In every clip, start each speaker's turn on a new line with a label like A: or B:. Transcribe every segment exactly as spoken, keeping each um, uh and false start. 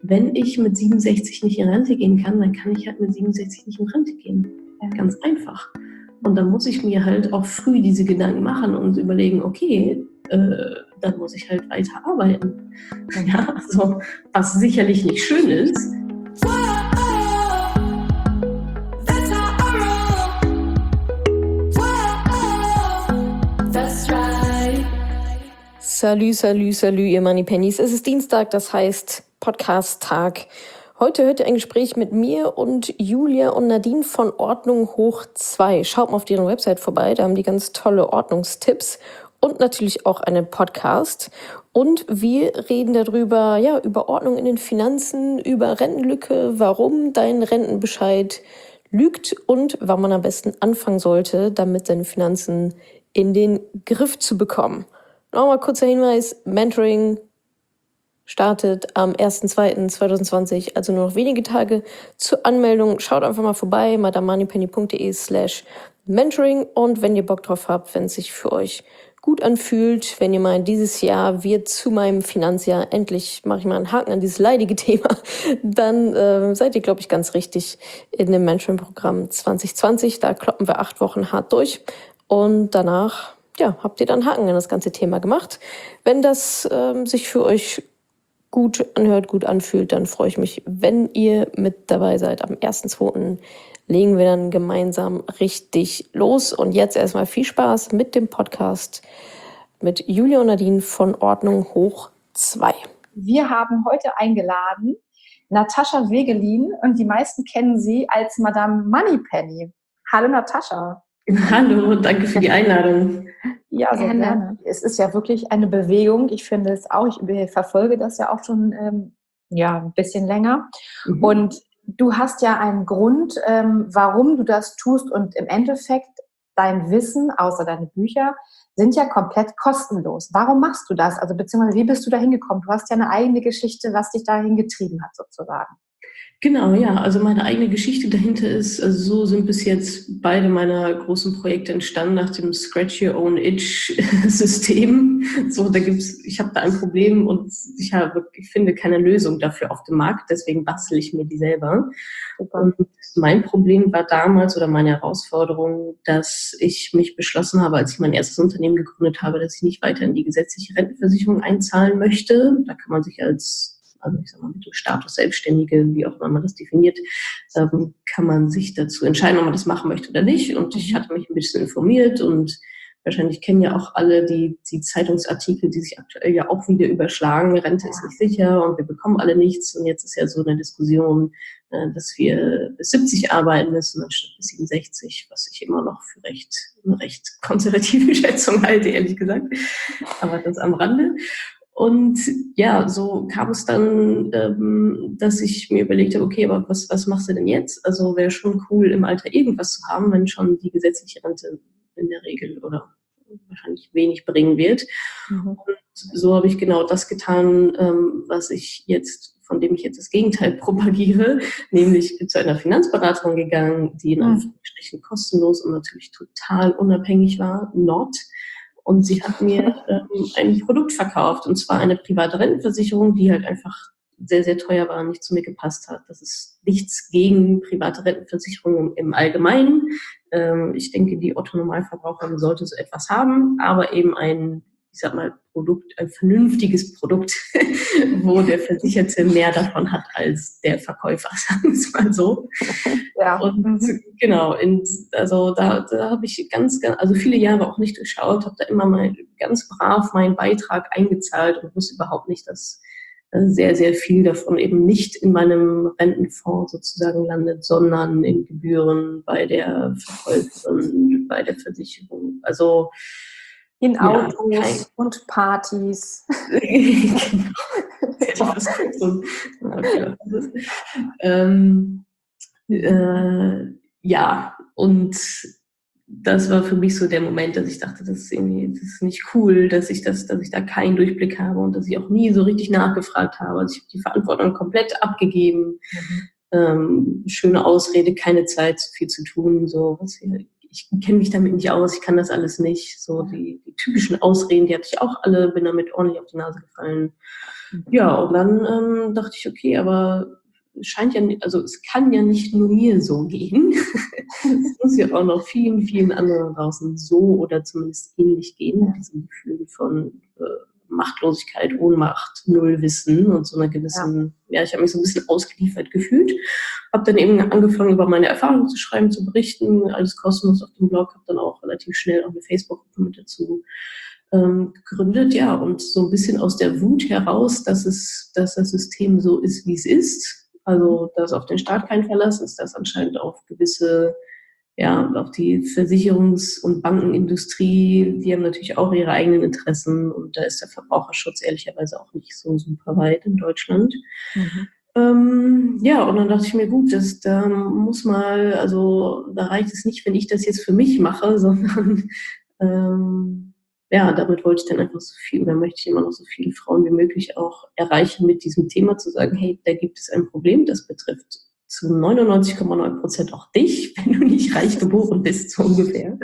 A: wenn ich mit siebenundsechzig nicht in Rente gehen kann, dann kann ich halt mit siebenundsechzig nicht in Rente gehen. Ja. Ganz einfach. Und dann muss ich mir halt auch früh diese Gedanken machen und überlegen, okay, äh, dann muss ich halt weiter arbeiten. Ja, also, was sicherlich nicht schön ist.
B: Salü, salü, salü, ihr Moneypennies. Es ist Dienstag, das heißt Podcast-Tag. Heute hört ihr ein Gespräch mit mir und Julia und Nadine von Ordnung hoch zwei. Schaut mal auf deren Website vorbei, da haben die ganz tolle Ordnungstipps und natürlich auch einen Podcast. Und wir reden darüber, ja, über Ordnung in den Finanzen, über Rentenlücke, warum dein Rentenbescheid lügt und wann man am besten anfangen sollte, damit seine Finanzen in den Griff zu bekommen. Nochmal kurzer Hinweis, Mentoring startet am erster zweiter zweitausendzwanzig, also nur noch wenige Tage zur Anmeldung. Schaut einfach mal vorbei, madamoneypenny.de slash mentoring und wenn ihr Bock drauf habt, wenn es sich für euch gut anfühlt, wenn ihr meint, dieses Jahr wird zu meinem Finanzjahr, endlich mache ich mal einen Haken an dieses leidige Thema, dann äh, seid ihr, glaube ich, ganz richtig in dem Mentoring-Programm zwanzig zwanzig. Da kloppen wir acht Wochen hart durch und danach ja, habt ihr dann Haken an das ganze Thema gemacht. Wenn das ähm, sich für euch gut anhört, gut anfühlt, dann freue ich mich, wenn ihr mit dabei seid. Am erster zweiter legen wir dann gemeinsam richtig los. Und jetzt erstmal viel Spaß mit dem Podcast mit Julia und Nadine von Ordnung hoch zwei.
C: Wir haben heute eingeladen Natascha Wegelin und die meisten kennen sie als Madame Moneypenny. Hallo Natascha.
A: Hallo, danke für die Einladung.
C: Ja, sehr gerne. gerne. Es ist ja wirklich eine Bewegung. Ich finde es auch, ich verfolge das ja auch schon ähm, ja, ein bisschen länger. Mhm. Und du hast ja einen Grund, ähm, warum du das tust. Und im Endeffekt, dein Wissen, außer deine Bücher, sind ja komplett kostenlos. Warum machst du das? Also beziehungsweise, wie bist du da hingekommen? Du hast ja eine eigene Geschichte, was dich dahin getrieben hat, sozusagen.
A: Genau, ja, also meine eigene Geschichte dahinter ist, also so sind bis jetzt beide meiner großen Projekte entstanden nach dem Scratch Your Own Itch System. So, da gibt's, ich habe da ein Problem und ich habe, ich finde keine Lösung dafür auf dem Markt, deswegen bastel ich mir die selber. Super. Und mein Problem war damals oder meine Herausforderung, dass ich mich beschlossen habe, als ich mein erstes Unternehmen gegründet habe, dass ich nicht weiter in die gesetzliche Rentenversicherung einzahlen möchte. Da kann man sich als also ich sag mal, mit dem Status Selbstständige, wie auch immer man das definiert, ähm, kann man sich dazu entscheiden, ob man das machen möchte oder nicht. Und ich hatte mich ein bisschen informiert und wahrscheinlich kennen ja auch alle die, die Zeitungsartikel, die sich aktuell ja auch wieder überschlagen. Rente ist nicht sicher und wir bekommen alle nichts. Und jetzt ist ja so eine Diskussion, äh, dass wir bis siebzig arbeiten müssen, anstatt bis siebenundsechzig, was ich immer noch für recht, eine recht konservative Schätzung halte, ehrlich gesagt. Aber das am Rande. Und ja, so kam es dann, ähm, dass ich mir überlegt habe, okay, aber was, was machst du denn jetzt? Also wäre schon cool, im Alter irgendwas zu haben, wenn schon die gesetzliche Rente in der Regel oder wahrscheinlich wenig bringen wird. Mhm. Und so habe ich genau das getan, ähm, was ich jetzt, von dem ich jetzt das Gegenteil propagiere, nämlich zu einer Finanzberaterin gegangen, die in Anführungsstrichen kostenlos und natürlich total unabhängig war, not. Und sie hat mir ähm, ein Produkt verkauft, und zwar eine private Rentenversicherung, die halt einfach sehr, sehr teuer war und nicht zu mir gepasst hat. Das ist nichts gegen private Rentenversicherungen im Allgemeinen. Ähm, ich denke, die Otto-Normalverbraucherin sollte so etwas haben, aber eben ein, ich sag mal, Produkt, ein vernünftiges Produkt, wo der Versicherte mehr davon hat als der Verkäufer, sagen wir es mal so. Ja. Und genau, in, also da, da habe ich ganz, ganz, also viele Jahre auch nicht durchschaut, habe da immer mal ganz brav meinen Beitrag eingezahlt und wusste überhaupt nicht, dass sehr, sehr viel davon eben nicht in meinem Rentenfonds sozusagen landet, sondern in Gebühren bei der Verkäuferin, bei der Versicherung. Also
C: in ja, Autos kein... und Partys.
A: Genau. so, ähm, äh, ja, und das war für mich so der Moment, dass ich dachte, das ist irgendwie, das ist nicht cool, dass ich das, dass ich da keinen Durchblick habe und dass ich auch nie so richtig nachgefragt habe. Also ich habe die Verantwortung komplett abgegeben. Mhm. Ähm, schöne Ausrede, keine Zeit, viel zu tun, so was ich kenne mich damit nicht aus, ich kann das alles nicht. So die, die typischen Ausreden, die hatte ich auch alle, bin damit ordentlich auf die Nase gefallen. Ja, und dann ähm, dachte ich, okay, aber es scheint ja, nicht, also es kann ja nicht nur mir so gehen. Es muss ja auch noch vielen, vielen anderen draußen so oder zumindest ähnlich gehen, mit diesem Gefühl von äh, Machtlosigkeit, Ohnmacht, Nullwissen und so einer gewissen, ja, ja ich habe mich so ein bisschen ausgeliefert gefühlt. Habe dann eben angefangen, über meine Erfahrungen zu schreiben, zu berichten, alles kostenlos auf dem Blog, habe dann auch relativ schnell auch eine Facebook-Gruppe mit dazu ähm, gegründet, ja, und so ein bisschen aus der Wut heraus, dass es, dass das System so ist, wie es ist, also dass auf den Staat kein Verlass ist, dass anscheinend auf gewisse, ja, auf die Versicherungs- und Bankenindustrie, die haben natürlich auch ihre eigenen Interessen und da ist der Verbraucherschutz ehrlicherweise auch nicht so super weit in Deutschland. Mhm. Ähm, ja, und dann dachte ich mir, gut, das, da muss mal, also da reicht es nicht, wenn ich das jetzt für mich mache, sondern ähm, ja, damit wollte ich dann einfach so viel, oder möchte ich immer noch so viele Frauen wie möglich auch erreichen, mit diesem Thema zu sagen, hey, da gibt es ein Problem, das betrifft zu neunundneunzig Komma neun Prozent auch dich, wenn du nicht reich geboren bist, so ungefähr.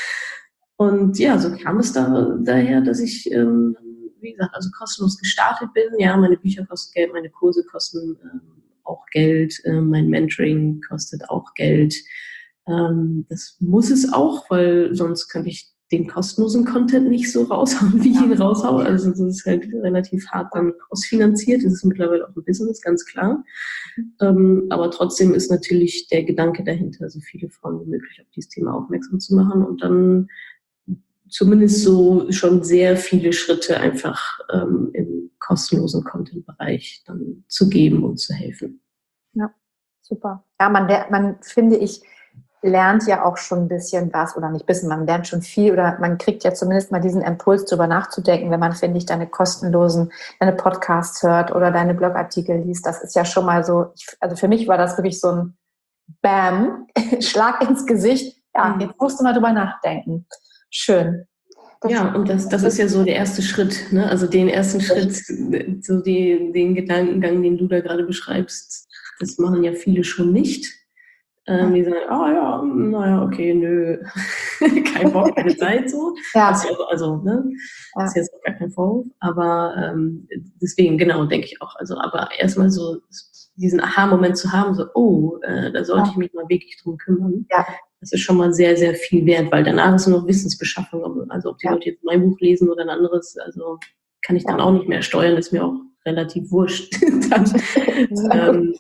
A: Und ja, so kam es da, daher, dass ich, ähm, wie gesagt, also kostenlos gestartet bin. Ja, meine Bücher kosten Geld, meine Kurse kosten ähm, auch Geld, äh, mein Mentoring kostet auch Geld. Ähm, das muss es auch, weil sonst könnte ich den kostenlosen Content nicht so raushauen, wie ich ihn raushaue. Also das ist halt relativ hart dann ausfinanziert. Das ist mittlerweile auch ein Business, ganz klar. Ähm, aber trotzdem ist natürlich der Gedanke dahinter, so viele Frauen wie möglich auf dieses Thema aufmerksam zu machen und dann zumindest so schon sehr viele Schritte einfach ähm, im kostenlosen Content-Bereich dann zu geben und zu helfen.
C: Ja, super. Ja, man, man finde ich, lernt ja auch schon ein bisschen was, oder nicht ein bisschen, man lernt schon viel oder man kriegt ja zumindest mal diesen Impuls, darüber nachzudenken, wenn man, finde ich, deine kostenlosen, deine Podcasts hört oder deine Blogartikel liest. Das ist ja schon mal so, ich, also für mich war das wirklich so ein Bam, Schlag ins Gesicht. Ja, jetzt musst du mal drüber nachdenken. Schön.
A: Das ja, und das, das ist ja so der erste Schritt, ne? Also den ersten Schritt, so die, den Gedankengang, den du da gerade beschreibst, das machen ja viele schon nicht. Ähm, die sagen, ah oh, ja, naja, okay, nö, kein Bock, keine Zeit, so. Ja. Also, also, ne, ja. Ist jetzt auch gar kein Vorwurf, aber ähm, deswegen, genau, denke ich auch. Also, aber erstmal so diesen Aha-Moment zu haben, so, oh, äh, da sollte ja. ich mich mal wirklich drum kümmern. Ja. Das ist schon mal sehr, sehr viel wert, weil danach ist nur noch Wissensbeschaffung. Also, ob die ja. Leute jetzt mein Buch lesen oder ein anderes, also kann ich dann ja. auch nicht mehr steuern, ist mir auch relativ wurscht. dann, ähm,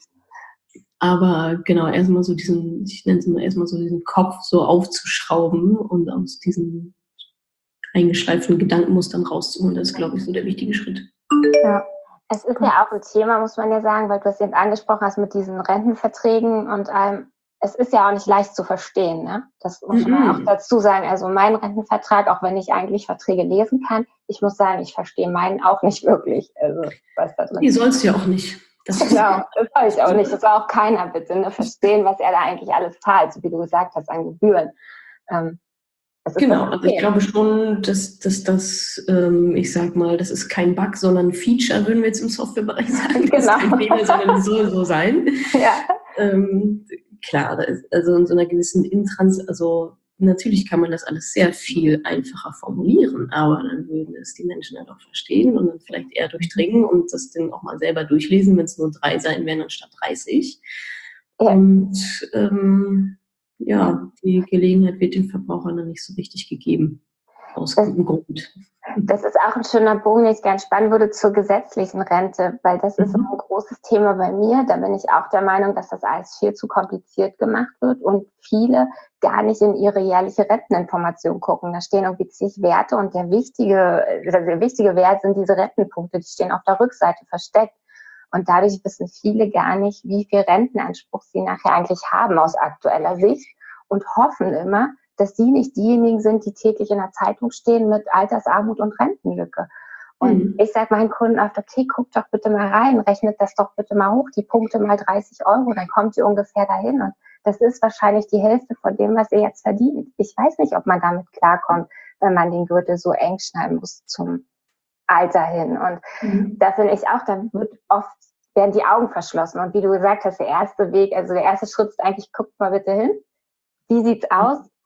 A: Aber genau, erstmal so diesen, ich nenne es immer erstmal so diesen Kopf so aufzuschrauben und aus diesen eingeschleiften Gedankenmustern rauszuholen, das ist, glaube ich, so der wichtige Schritt.
D: Ja, es ist ja auch ein Thema, muss man ja sagen, weil du es jetzt angesprochen hast mit diesen Rentenverträgen und allem. Es ist ja auch nicht leicht zu verstehen, ne? Das muss man mm-hmm. auch dazu sagen. Also mein Rentenvertrag, auch wenn ich eigentlich Verträge lesen kann, ich muss sagen, ich verstehe meinen auch nicht wirklich. Also, was da drin
A: Ihr sollst ja auch nicht.
D: Das genau, das soll ich auch nicht. Das soll auch keiner bitte ne? verstehen, was er da eigentlich alles zahlt, so wie du gesagt hast, an Gebühren. Ähm,
A: genau, also ich glaube schon, dass, dass das, ähm, ich sag mal, das ist kein Bug, sondern ein Feature, würden wir jetzt im Softwarebereich sagen. Das genau. ist kein Fehler, sondern das soll so sein. Ja. Ähm, klar, also in so einer gewissen Intrans, also natürlich kann man das alles sehr viel einfacher formulieren, aber dann würden es die Menschen halt auch verstehen und dann vielleicht eher durchdringen und das dann auch mal selber durchlesen, wenn es nur drei Seiten wären anstatt dreißig. Ja. Und ähm, ja, die Gelegenheit wird den Verbrauchern dann nicht so richtig gegeben. Aus gutem Grund.
D: Das ist auch ein schöner Bogen, den ich gerne spannen würde zur gesetzlichen Rente, weil das ist mhm. ein großes Thema bei mir. Da bin ich auch der Meinung, dass das alles viel zu kompliziert gemacht wird und viele gar nicht in ihre jährliche Renteninformation gucken. Da stehen irgendwie zig Werte und der wichtige, der wichtige Wert sind diese Rentenpunkte, die stehen auf der Rückseite versteckt. Und dadurch wissen viele gar nicht, wie viel Rentenanspruch sie nachher eigentlich haben aus aktueller Sicht und hoffen immer, dass sie nicht diejenigen sind, die täglich in der Zeitung stehen mit Altersarmut und Rentenlücke. Und mhm. ich sage meinen Kunden oft, okay, guckt doch bitte mal rein, rechnet das doch bitte mal hoch, die Punkte mal dreißig Euro, dann kommt ihr ungefähr dahin. Und das ist wahrscheinlich die Hälfte von dem, was ihr jetzt verdient. Ich weiß nicht, ob man damit klarkommt, wenn man den Gürtel so eng schneiden muss zum Alter hin. Und mhm. da finde ich auch, da wird oft, werden die Augen verschlossen. Und wie du gesagt hast, der erste Weg, also der erste Schritt ist eigentlich, guckt mal bitte hin. Wie sieht's aus?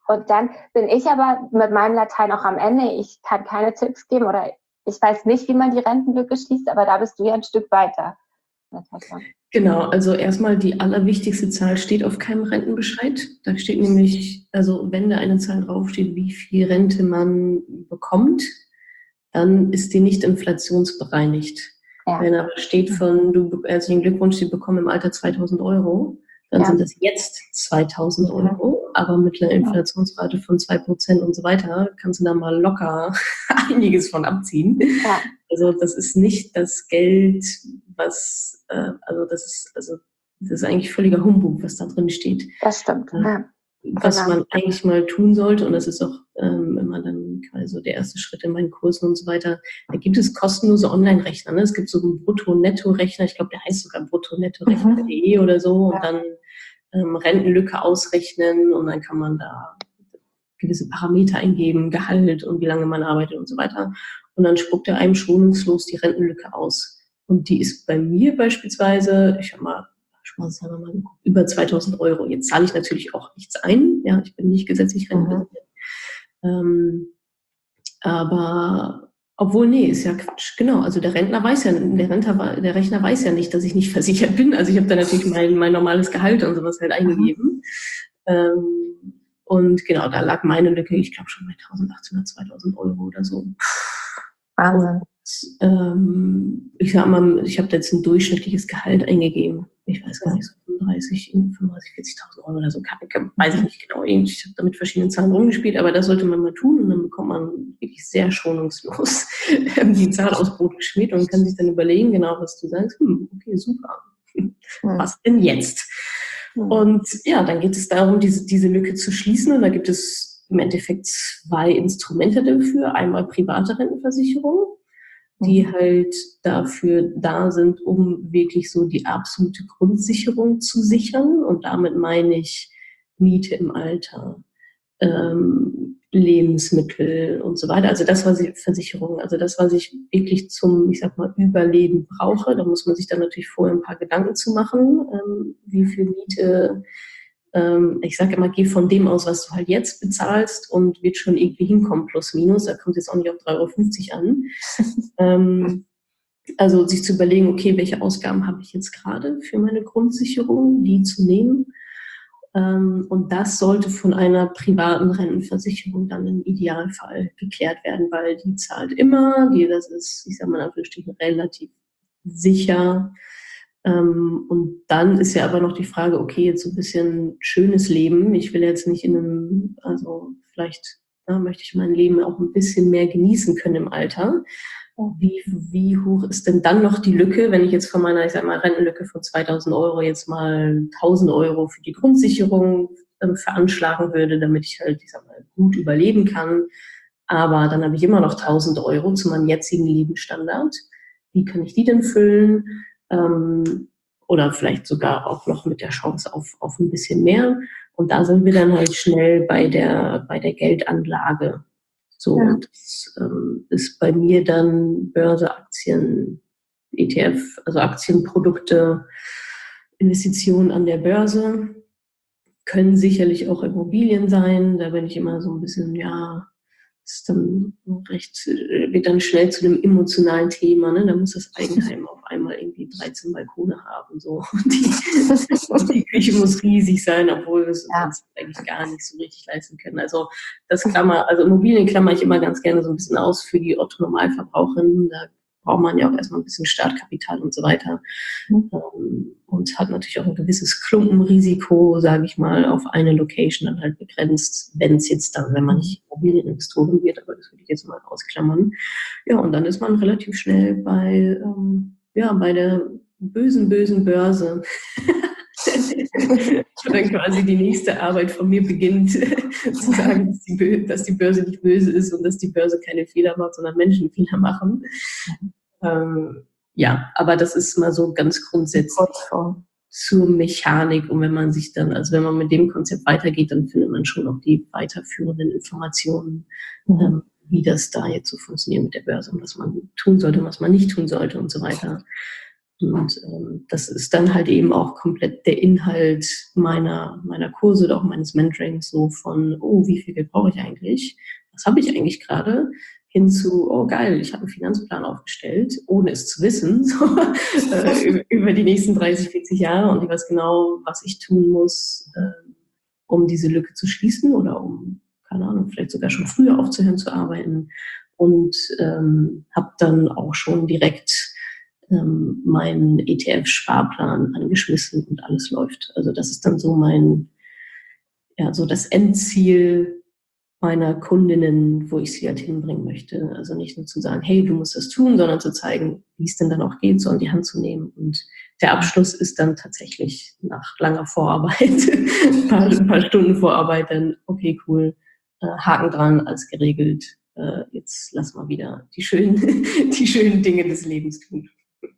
D: Und dann bin ich aber mit meinem Latein auch am Ende. Ich kann keine Tipps geben oder ich weiß nicht, wie man die Rentenlücke schließt, aber da bist du ja ein Stück weiter.
A: Genau, also erstmal die allerwichtigste Zahl steht auf keinem Rentenbescheid. Da steht nämlich, also wenn da eine Zahl draufsteht, wie viel Rente man bekommt, dann ist die nicht inflationsbereinigt. Ja. Wenn aber steht von, du, herzlichen Glückwunsch, Sie bekommen im Alter zweitausend Euro, dann ja. sind das jetzt zweitausend Euro, aber mit einer Inflationsrate von zwei Prozent und so weiter kannst du da mal locker einiges von abziehen. Ja. Also das ist nicht das Geld, was, äh, also das ist, also das ist eigentlich völliger Humbug, was da drin steht.
D: Das stimmt, ja.
A: Was genau. man eigentlich mal tun sollte, und das ist auch ähm, immer dann quasi so der erste Schritt in meinen Kursen und so weiter, da gibt es kostenlose Online-Rechner. Ne? Es gibt so einen Brutto-Netto-Rechner, ich glaube, der heißt sogar Brutto-Netto-Rechner punkt de mhm. oder so, und ja. dann ähm, Rentenlücke ausrechnen und dann kann man da gewisse Parameter eingeben, Gehalt und wie lange man arbeitet und so weiter. Und dann spuckt er einem schonungslos die Rentenlücke aus. Und die ist bei mir beispielsweise, ich habe mal Spaß, haben wir mal geguckt, über zweitausend Euro. Jetzt zahle ich natürlich auch nichts ein. Ja, ich bin nicht gesetzlich rentenversichert. Mhm. Ähm, aber, obwohl, nee, ist ja Quatsch. Genau, also der Rentner weiß ja, der Rentner, der Rechner weiß ja nicht, dass ich nicht versichert bin. Also ich habe da natürlich mein, mein normales Gehalt und sowas halt eingegeben. Mhm. Ähm, und genau, da lag meine Lücke, ich glaube schon bei eintausendachthundert, zweitausend Euro oder so.
C: Wahnsinn.
A: Und, ähm, ich sag mal, ich habe da jetzt ein durchschnittliches Gehalt eingegeben. Ich weiß gar nicht, so fünfunddreißig, fünfunddreißig, vierzigtausend Euro oder so. Weiß ich nicht genau. Ich habe da mit verschiedenen Zahlen rumgespielt, aber das sollte man mal tun und dann bekommt man wirklich sehr schonungslos die Zahl aus Brot geschmiert und kann sich dann überlegen, genau was du sagst. Hm, okay, super. Was denn jetzt? Und ja, dann geht es darum, diese, diese Lücke zu schließen, und da gibt es im Endeffekt zwei Instrumente dafür. Einmal private Rentenversicherung, die halt dafür da sind, um wirklich so die absolute Grundsicherung zu sichern. Und damit meine ich Miete im Alter, ähm, Lebensmittel und so weiter. Also das war die Versicherung, also das, was ich wirklich zum, ich sag mal, Überleben brauche. Da muss man sich dann natürlich vorher ein paar Gedanken zu machen, ähm, wie viel Miete. Ähm, ich sage immer, geh von dem aus, was du halt jetzt bezahlst, und wird schon irgendwie hinkommen, plus minus. Da kommt jetzt auch nicht auf drei Euro fünfzig an. ähm, also sich zu überlegen, okay, welche Ausgaben habe ich jetzt gerade für meine Grundsicherung, die zu nehmen. Und das sollte von einer privaten Rentenversicherung dann im Idealfall geklärt werden, weil die zahlt immer, die, das ist, ich sage mal in Anführungsstrichen, relativ sicher. Und dann ist ja aber noch die Frage, okay, jetzt so ein bisschen schönes Leben. Ich will jetzt nicht in einem, also vielleicht ja, möchte ich mein Leben auch ein bisschen mehr genießen können im Alter. Wie, wie hoch ist denn dann noch die Lücke, wenn ich jetzt von meiner, ich sag mal, Rentenlücke von zweitausend Euro jetzt mal tausend Euro für die Grundsicherung ähm, veranschlagen würde, damit ich halt, ich sag mal, gut überleben kann. Aber dann habe ich immer noch tausend Euro zu meinem jetzigen Lebensstandard. Wie kann ich die denn füllen? Ähm, oder vielleicht sogar auch noch mit der Chance auf, auf ein bisschen mehr. Und da sind wir dann halt schnell bei der, bei der Geldanlage. So, ja. Und das ähm, ist bei mir dann Börse, Aktien, E T F, also Aktienprodukte, Investitionen an der Börse, können sicherlich auch Immobilien sein. Da bin ich immer so ein bisschen, ja, ist dann recht, wird dann schnell zu einem emotionalen Thema, ne? Da muss das Eigenheim auf einmal irgendwie dreizehn Balkone haben, so. Und die, und die Küche muss riesig sein, obwohl wir es ja. uns eigentlich gar nicht so richtig leisten können. Also das Klammer, also Immobilien klammer ich immer ganz gerne so ein bisschen aus für die Otto-Normalverbraucherinnen. Da braucht man ja auch erstmal ein bisschen Startkapital und so weiter. Mhm. Und hat natürlich auch ein gewisses Klumpenrisiko, sage ich mal, auf eine Location dann halt begrenzt, wenn es jetzt dann, wenn man nicht Immobilieninvestoren wird, aber das würde ich jetzt mal ausklammern. Ja, und dann ist man relativ schnell bei, ähm, ja, bei der bösen, bösen Börse. Dann quasi die nächste Arbeit von mir beginnt, zu sagen, dass die, Bö- dass die Börse nicht böse ist und dass die Börse keine Fehler macht, sondern Menschen Fehler machen. Ähm, ja, aber das ist mal so ganz grundsätzlich zur Mechanik. Und wenn man sich dann, also wenn man mit dem Konzept weitergeht, dann findet man schon auch die weiterführenden Informationen, mhm. ähm, wie das da jetzt so funktioniert mit der Börse und was man tun sollte, was man nicht tun sollte und so weiter. Und ähm, das ist dann halt eben auch komplett der Inhalt meiner, meiner Kurse oder auch meines Mentorings, so von, oh, wie viel Geld brauche ich eigentlich? Was habe ich eigentlich gerade? Hin zu, oh geil, ich habe einen Finanzplan aufgestellt, ohne es zu wissen, so, äh, über die nächsten dreißig, vierzig Jahre, und ich weiß genau, was ich tun muss, äh, um diese Lücke zu schließen oder um, keine Ahnung, vielleicht sogar schon früher aufzuhören zu arbeiten, und ähm, habe dann auch schon direkt ähm, meinen E T F-Sparplan angeschmissen und alles läuft. Also das ist dann so mein, ja, so das Endziel meiner Kundinnen, wo ich sie halt hinbringen möchte. Also nicht nur zu sagen, hey, du musst das tun, sondern zu zeigen, wie es denn dann auch geht, so an die Hand zu nehmen. Und der Abschluss ist dann tatsächlich nach langer Vorarbeit, ein, paar, ein paar Stunden Vorarbeit, dann, okay, cool, äh, Haken dran, alles geregelt. Äh, jetzt lass mal wieder die schönen, die schönen Dinge des Lebens tun.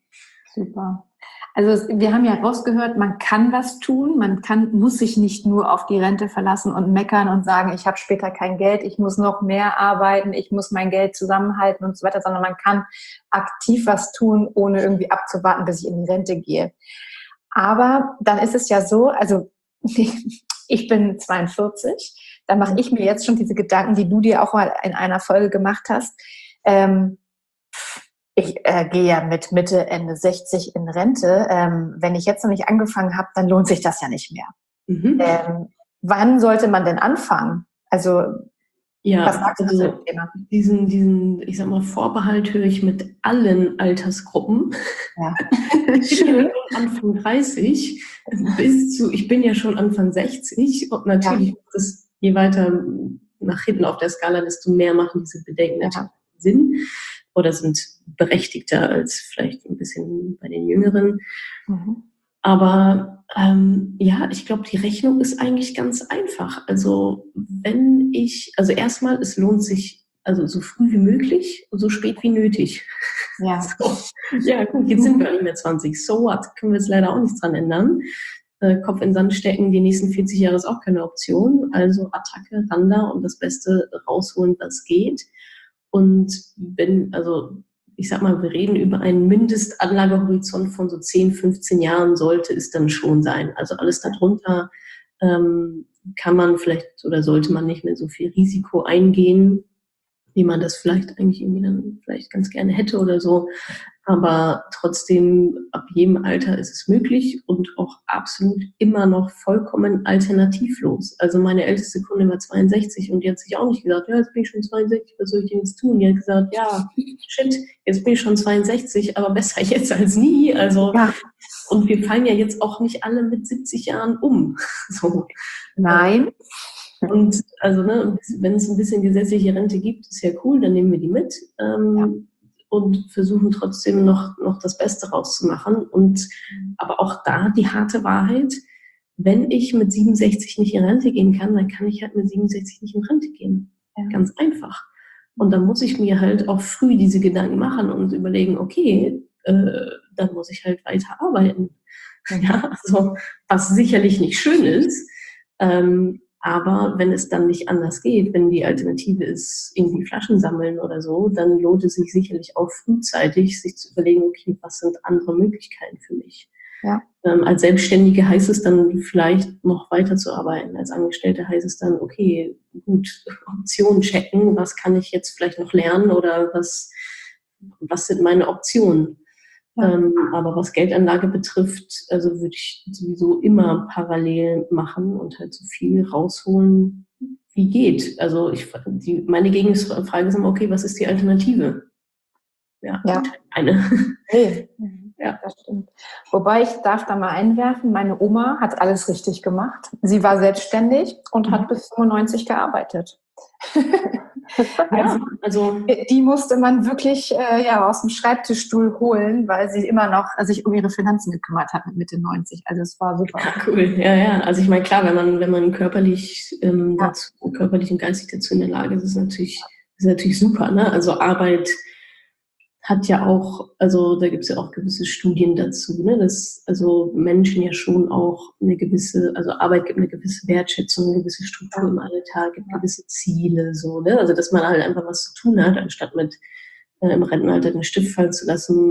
C: Super. Also wir haben ja rausgehört, man kann was tun, man kann, muss sich nicht nur auf die Rente verlassen und meckern und sagen, ich habe später kein Geld, ich muss noch mehr arbeiten, ich muss mein Geld zusammenhalten und so weiter, sondern man kann aktiv was tun, ohne irgendwie abzuwarten, bis ich in die Rente gehe. Aber dann ist es ja so, also ich bin zweiundvierzig, da mache ich mir jetzt schon diese Gedanken, die du dir auch mal in einer Folge gemacht hast. Ähm, Ich äh, gehe ja mit Mitte, Ende sechzig in Rente. Ähm, wenn ich jetzt noch nicht angefangen habe, dann lohnt sich das ja nicht mehr. Mhm. Ähm, wann sollte man denn anfangen? Also,
A: ja,
C: was sagst
A: also
C: du zu dem Thema?
A: Diesen, diesen, ich sag mal, Vorbehalt höre ich mit allen Altersgruppen.
C: Ja.
A: Ich bin ja schon Anfang dreißig bis zu, ich bin ja schon Anfang sechzig, und natürlich, ja, das, je weiter nach hinten auf der Skala, desto mehr machen diese Bedenken natürlich, ja, Sinn. Oder sind berechtigter als vielleicht ein bisschen bei den Jüngeren. Mhm. Aber ähm, ja, ich glaube, die Rechnung ist eigentlich ganz einfach. Also wenn ich, also erstmal, es lohnt sich, also so früh wie möglich und so spät wie nötig.
C: Ja.
A: So. Ja, gut, jetzt sind wir nicht mehr zwanzig. So what? Können wir jetzt leider auch nichts dran ändern. Äh, Kopf in den Sand stecken, die nächsten vierzig Jahre ist auch keine Option. Also Attacke, ran da und das Beste rausholen, was geht. Und wenn, also ich sag mal, wir reden über einen Mindestanlagehorizont von so zehn, fünfzehn Jahren, sollte es dann schon sein. Also alles darunter ähm, kann man vielleicht oder sollte man nicht mehr so viel Risiko eingehen, wie man das vielleicht eigentlich irgendwie dann vielleicht ganz gerne hätte oder so. Aber trotzdem, ab jedem Alter ist es möglich und auch absolut immer noch vollkommen alternativlos. Also meine älteste Kundin war zweiundsechzig und die hat sich auch nicht gesagt, ja, jetzt bin ich schon zweiundsechzig, was soll ich denn jetzt tun? Die hat gesagt, ja, shit, jetzt bin ich schon zweiundsechzig, aber besser jetzt als nie. Also, ja. Und wir fallen ja jetzt auch nicht alle mit siebzig Jahren um. So.
C: Nein.
A: Und also, ne, wenn es ein bisschen gesetzliche Rente gibt, ist ja cool, dann nehmen wir die mit. Ähm, ja. Und versuchen trotzdem noch, noch das Beste rauszumachen. Und aber auch da die harte Wahrheit, wenn ich mit siebenundsechzig nicht in Rente gehen kann, dann kann ich halt mit siebenundsechzig nicht in Rente gehen. Ja. Ganz einfach. Und dann muss ich mir halt auch früh diese Gedanken machen und überlegen, okay, äh, dann muss ich halt weiter arbeiten. Ja, also, was sicherlich nicht schön ist, ähm, aber wenn es dann nicht anders geht, wenn die Alternative ist, irgendwie Flaschen sammeln oder so, dann lohnt es sich sicherlich auch frühzeitig, sich zu überlegen, okay, was sind andere Möglichkeiten für mich? Ja. Ähm, als Selbstständige heißt es dann vielleicht noch weiterzuarbeiten. Als Angestellte heißt es dann, okay, gut, Optionen checken, was kann ich jetzt vielleicht noch lernen oder was, was sind meine Optionen? Ja. Ähm, aber was Geldanlage betrifft, also würde ich sowieso immer parallel machen und halt so viel rausholen, wie geht. Also ich, die, meine Gegenfrage ist immer, okay, was ist die Alternative? Ja,
C: ja.
A: eine.
C: Nee. Ja, das stimmt. Wobei ich darf da mal einwerfen, meine Oma hat alles richtig gemacht. Sie war selbstständig und mhm. hat bis fünfundneunzig gearbeitet. Also, also die musste man wirklich äh, ja, aus dem Schreibtischstuhl holen, weil sie immer noch äh, sich um ihre Finanzen gekümmert hat mit Mitte neunzig. Also es war super.
A: Ja, cool, ja, ja. Also ich meine, klar, wenn man, wenn man körperlich, ähm, ja. dazu, körperlich und geistig dazu in der Lage ist, ist natürlich, ist natürlich super, ne? Also Arbeit hat ja auch, also da gibt es ja auch gewisse Studien dazu, ne, dass also Menschen ja schon auch eine gewisse, also Arbeit gibt eine gewisse Wertschätzung, eine gewisse Struktur im Alltag, gibt gewisse Ziele, so, ne, also dass man halt einfach was zu tun hat, anstatt mit äh, im Rentenalter den Stift fallen zu lassen, noch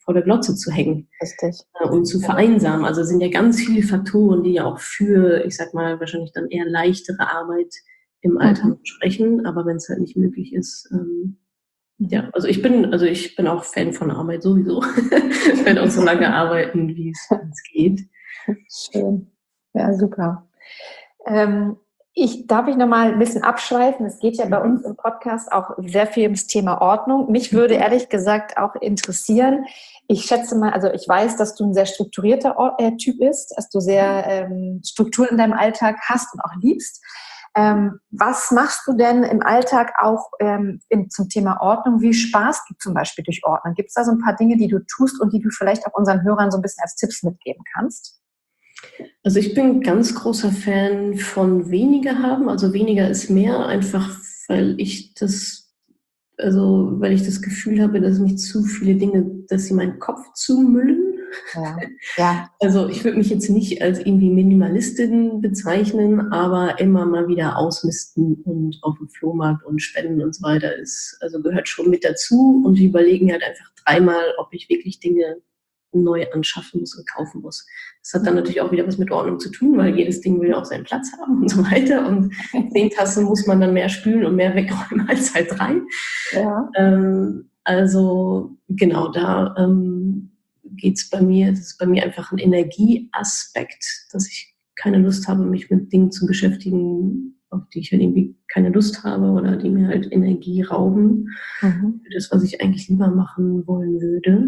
A: vor der Glotze zu hängen.
C: Richtig.
A: Äh, und zu vereinsamen. Also es sind ja ganz viele Faktoren, die ja auch für, ich sag mal, wahrscheinlich dann eher leichtere Arbeit im Alltag
C: Mhm.
A: sprechen, aber wenn es halt nicht möglich ist, ähm, ja, also ich bin, also ich bin auch Fan von Arbeit sowieso. Ich werde auch so lange arbeiten, wie es wie es geht.
C: Schön. Ja, super. Ähm, ich, darf ich nochmal ein bisschen abschweifen? Es geht ja bei uns im Podcast auch sehr viel ums Thema Ordnung. Mich würde ehrlich gesagt auch interessieren, ich schätze mal, also ich weiß, dass du ein sehr strukturierter Or- äh, Typ bist, dass du sehr ähm, Struktur in deinem Alltag hast und auch liebst. Ähm, was machst du denn im Alltag auch ähm, in, zum Thema Ordnung? Wie sparst du zum Beispiel durch Ordnung? Gibt es da so ein paar Dinge, die du tust und die du vielleicht auch unseren Hörern so ein bisschen als Tipps mitgeben kannst?
A: Also ich bin ganz großer Fan von weniger haben. Also weniger ist mehr, einfach weil ich das, also weil ich das Gefühl habe, dass mich zu viele Dinge, dass sie meinen Kopf zumüllen.
C: Ja, ja.
A: Also ich würde mich jetzt nicht als irgendwie Minimalistin bezeichnen, aber immer mal wieder ausmisten und auf dem Flohmarkt und spenden und so weiter ist, also gehört schon mit dazu, und die überlegen halt einfach dreimal, ob ich wirklich Dinge neu anschaffen muss und kaufen muss. Das hat dann natürlich auch wieder was mit Ordnung zu tun, weil jedes Ding will ja auch seinen Platz haben und so weiter, und zehn Tassen muss man dann mehr spülen und mehr wegräumen als halt drei.
C: Ja.
A: Ähm, also genau, da ähm, geht's bei mir, das ist bei mir einfach ein Energieaspekt, dass ich keine Lust habe, mich mit Dingen zu beschäftigen, auf die ich halt irgendwie keine Lust habe oder die mir halt Energie rauben.
C: Mhm.
A: Für das, was ich eigentlich lieber machen wollen würde.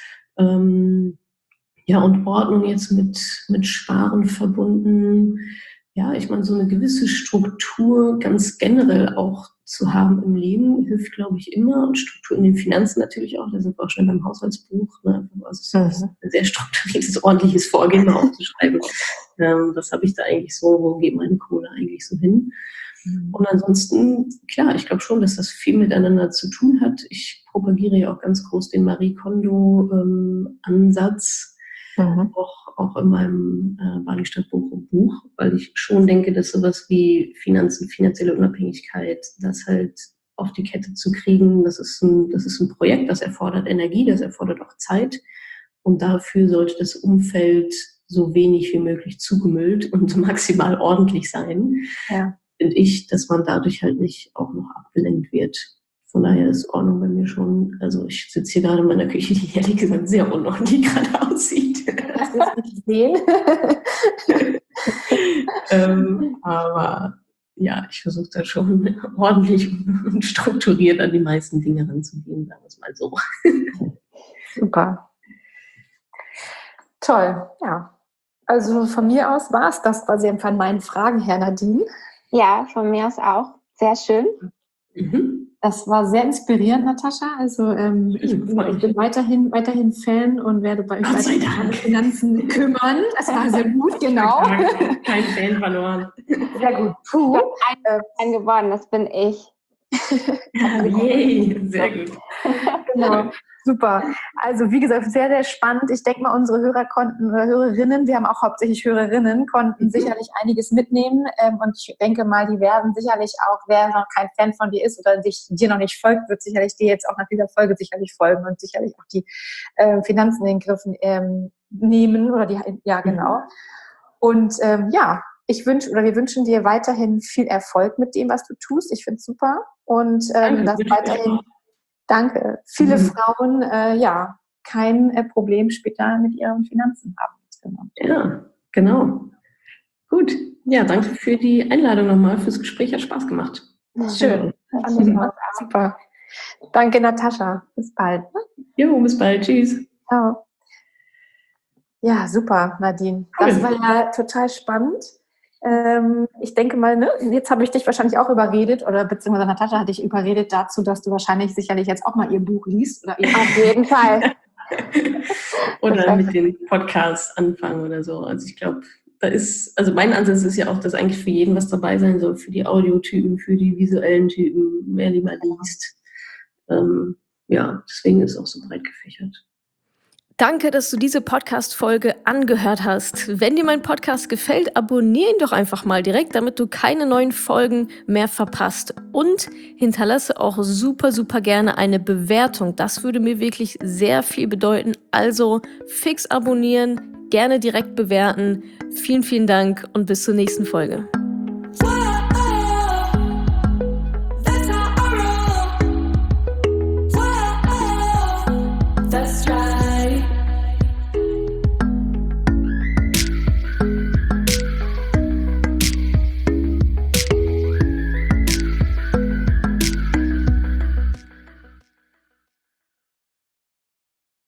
A: Ähm, ja, und Ordnung jetzt mit, mit Sparen verbunden. Ja, ich meine, so eine gewisse Struktur ganz generell auch zu haben im Leben, hilft, glaube ich, immer. Und Struktur in den Finanzen natürlich auch. Da sind wir auch schon beim Haushaltsbuch. Ne? Also es ist
C: Mhm.
A: ein sehr strukturiertes, ordentliches Vorgehen mal aufzuschreiben. Ähm, was habe ich da eigentlich so? Wo geht meine Kohle eigentlich so hin? Und ansonsten, klar, ich glaube schon, dass das viel miteinander zu tun hat. Ich propagiere ja auch ganz groß den Marie Kondo-Ansatz,
C: Mhm.
A: auch, auch in meinem äh, Bali Stadt Bochum Buch, weil ich schon denke, dass sowas wie Finanzen, finanzielle Unabhängigkeit, das halt auf die Kette zu kriegen, das ist ein, das ist ein Projekt, das erfordert Energie, das erfordert auch Zeit, und dafür sollte das Umfeld so wenig wie möglich zugemüllt und maximal ordentlich sein.
C: Ja.
A: Finde ich, dass man dadurch halt nicht auch noch abgelenkt wird. Von daher ist Ordnung bei mir schon, also ich sitze hier gerade in meiner Küche, die ehrlich gesagt sehr unordentlich gerade aussieht.
C: Das ist nicht sehen.
A: ähm, aber ja, ich versuche da schon ordentlich und strukturiert an die meisten Dinge ranzugehen, sagen wir es mal so.
C: Super. Toll, ja. Also von mir aus war es das quasi von meinen Fragen, Herr Nadine.
D: Ja, von mir aus auch. Sehr schön.
A: Mhm.
C: Das war sehr inspirierend, Natascha. Also ähm, ich,
A: Schön, freut
C: ich
A: mich.
C: bin weiterhin, weiterhin Fan und werde bei euch
A: Gott sei
C: weiter um meine
A: Dank.
C: Finanzen kümmern. Das war sehr gut, genau.
A: Kein Fan verloren.
C: Sehr gut. Puh. Äh,
D: Ein geworden, das bin ich.
A: Yay, sehr gut.
C: Genau. Super. Also wie gesagt, sehr, sehr spannend. Ich denke mal, unsere Hörer konnten, oder Hörerinnen, wir haben auch hauptsächlich Hörerinnen, konnten
A: Mhm.
C: sicherlich einiges mitnehmen. Ähm, und ich denke mal, die werden sicherlich auch, wer noch kein Fan von dir ist oder sich dir noch nicht folgt, wird sicherlich dir jetzt auch nach dieser Folge sicherlich folgen und sicherlich auch die äh, Finanzen in den Griff ähm, nehmen. Oder die, ja, genau. Und ähm, ja, ich wünsche oder wir wünschen dir weiterhin viel Erfolg mit dem, was du tust. Ich finde es super. Und ähm,
A: Danke,
C: dass
A: wünsche ich euch
C: weiterhin
A: auch.
C: Danke. Viele
A: Mhm.
C: Frauen, äh, ja, kein äh, Problem später mit ihren Finanzen haben. Genau.
A: Ja, genau. Gut. Ja, danke für die Einladung nochmal, fürs Gespräch. Hat Spaß gemacht.
C: Schön. Fand ich auch. Super. Danke, Natascha. Bis bald.
A: Jo, bis bald. Tschüss.
C: Ciao. Ja, super, Nadine. Das war ja total spannend. Ähm, ich denke mal, ne, jetzt habe ich dich wahrscheinlich auch überredet, oder beziehungsweise Natascha hat dich überredet dazu, dass du wahrscheinlich sicherlich jetzt auch mal ihr Buch liest. Oder ihr
D: Auf jeden Fall.
A: Oder mit den Podcasts anfangen oder so. Also ich glaube, da ist, also mein Ansatz ist ja auch, dass eigentlich für jeden was dabei sein soll, für die Audiotypen, für die visuellen Typen, wer lieber liest. Ähm, ja, deswegen ist es auch so breit gefächert.
B: Danke, dass du diese Podcast-Folge angehört hast. Wenn dir mein Podcast gefällt, abonniere ihn doch einfach mal direkt, damit du keine neuen Folgen mehr verpasst. Und hinterlasse auch super, super gerne eine Bewertung. Das würde mir wirklich sehr viel bedeuten. Also fix abonnieren, gerne direkt bewerten. Vielen, vielen Dank und bis zur nächsten Folge.